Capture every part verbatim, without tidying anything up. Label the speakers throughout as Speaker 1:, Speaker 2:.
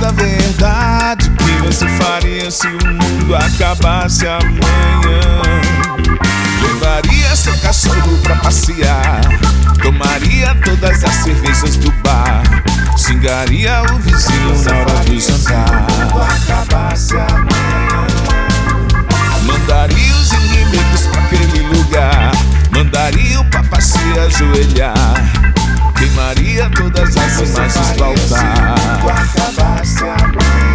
Speaker 1: toda a verdade. O que você faria se o mundo acabasse amanhã? Levaria seu cachorro pra passear, tomaria todas as cervejas do bar, xingaria o vizinho na hora do jantar. Acabasse amanhã. Mandaria os inimigos pra aquele lugar, mandaria o papa se ajoelhar, queimaria todas as imagens do altar. Acabasse amanhã.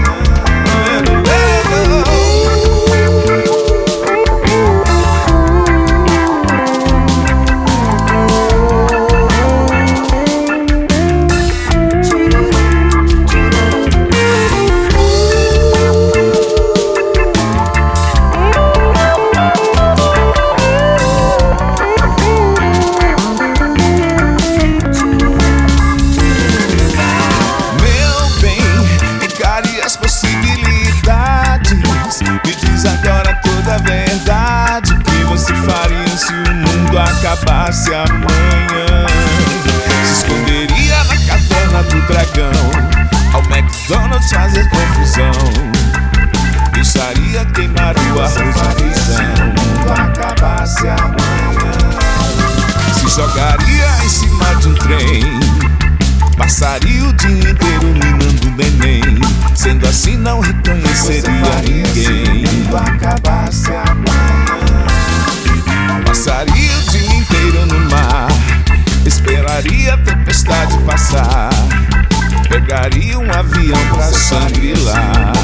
Speaker 1: Me diz agora toda a verdade. O que você faria se o mundo acabasse amanhã? Se esconderia na caverna do dragão, ao McDonald's fazer confusão, deixaria queimar o arroz de feijão. Se o mundo acabasse amanhã, se jogaria em cima de um trem, passaria o dia inteiro minando o neném. Sendo assim não reconheceria ninguém. Se acabasse amanhã, passaria o dia inteiro no mar, esperaria a tempestade passar, pegaria um avião pra Shangri-La.